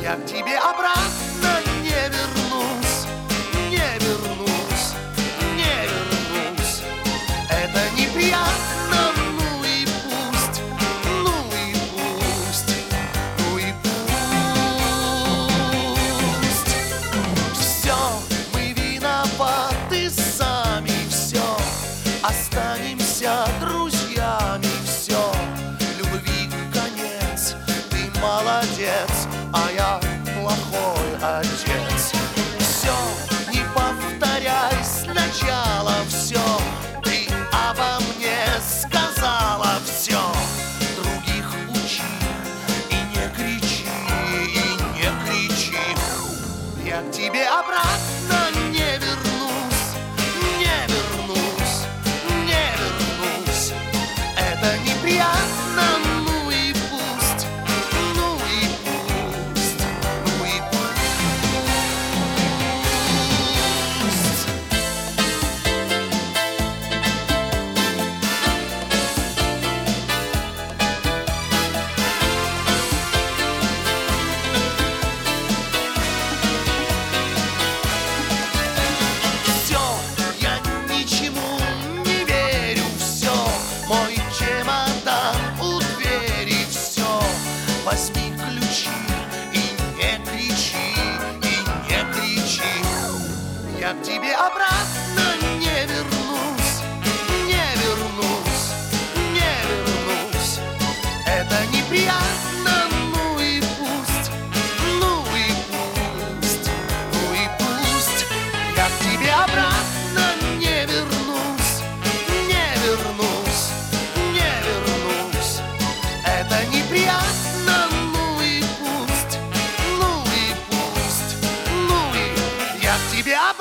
Я к тебе обратно не вернусь, не вернусь, не вернусь. Это неприятно, ну и пусть, ну и пусть, ну и пусть. Все, мы виноваты сами, все, останемся друзьями, все. Любви конец, ты молодец, а я плохой отец. Все, не повторяй сначала все. Ты обо мне сказала все. Других учи и не кричи, и не кричи. Я к тебе обратно не вернусь, не вернусь, не вернусь. Это неприятно, ну и пусть, ну и пусть, ну и пусть. Все, я ничему не верю, все. Мой чемодан у двери, все. Возьми ключи и не кричи, и не кричи. Я к тебе обратно не вернусь, не вернусь, не вернусь. Это неприятно, ну и пусть, ну и пусть, ну и пусть. Я к тебе обратно не вернусь, не вернусь, не вернусь. Это неприятно, ну и пусть, ну и пусть, ну и я к тебе обратно.